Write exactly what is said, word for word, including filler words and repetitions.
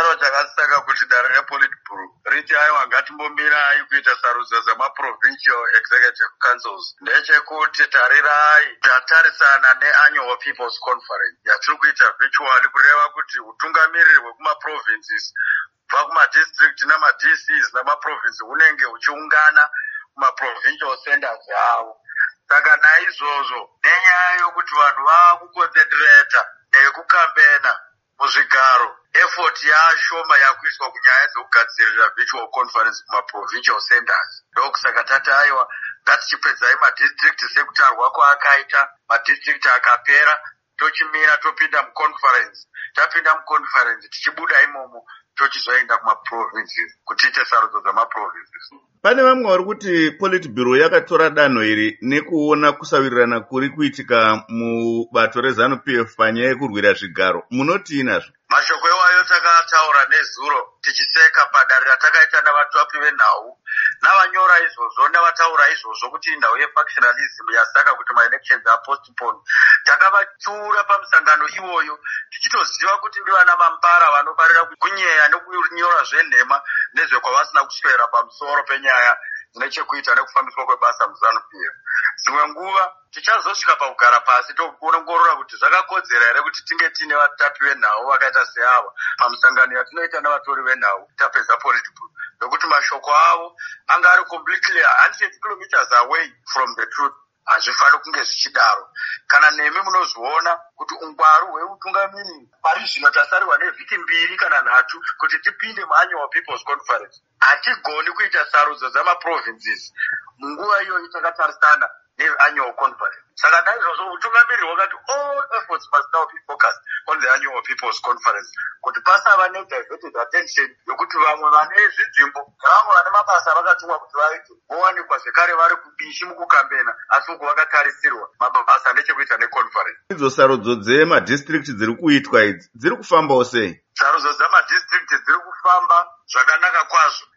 chikwaro chakasaka kuti dare repolitburo riti aiwa ngatimbomirai kuita sarudzo dzemaprovincial executive councils ndechekuti tarirai tatarisana neannual people's conference yatiri kuita virtually kureva kuti utungamiriri hwekumaprovinces kubva kumadistrict nama-D Cs namaprovince hunenge huchiungana kumaprovincial centers avo. Saka naizvozvo nenyaya yokuti vanhu vakuconcentrata nekukambena muzvigaro, effort yashoma yakuiswa kunyaya dzekugadzirira virtual conference kumaprovincial centers. Ndokusaka tati aiwa ngatichipedzai madistrict sekutarwa kwaakaita, madistrict akapera tochimira topinda muconference. Tapinda muconference tichibuda imomo tochizoenda kumaprovinces kutiite sarudzo dzamaprovinces. Pane vamwe vari kuti politburo yakatora danho iri nekuona kusawirirana kuri kuitika mubato reZANU-P F panyaya yekurwira zvigaro. Munoti inazvo? Mashoko iwayo takataura nezuro tichiseka padare ratakaita navatopi venhau navanyora izvozvo navataura izvozvo kuti inhau yefactionalism yasaka kuti maelections apostpone. Takavatsiura pamusangano iwoyo tichitoziva kuti ndivana mampara vanofarira kunyeya nekunyora zvenhema nezvekwavasina kuswera pamusoro penyaya nechekuita nekufambiswa kwebasa muZANU-P F. Dzimwe nguva tichazosvika pakugara pasi tokuongorora kuti zvakakodzera here kuti tinge tiine vatapi venhau vakaita seava pamusangano yatinoita navatori venhau tapedza politburo, nokuti mashoko avo anga ari completely one hundred kilometers away from the truth. Hazvifaniri kunge zvichidaro. Kana nemi munozviona kuti ungwaru hweutungamiriri pari zvino tasarirwa nevhiki mbiri kana nhatu kuti tipinde muannual people's conference, hatigoni kuita sarudzo dzamaprovinces munguva iyoyi takatarisana neannual conference. Saka naizvozvo utungamiriri hwakati all efforts must now be focused on the annual people's conference kuti pasava nediverted attention yokuti vamwe vane zvidzimbo nevamwe vane mabasa vakatumwa kuti vaite vowanikwa zvekare vari kubishi mukukambena asi uku vakatarisirwa mabasa nechekuita neconference. Idzo sarudzo dzemadistrict dziri kuitwa idzi dziri kufambawo sei? Sarudzo dzamadistrict dziri kufamba zvakanaka kwazvo.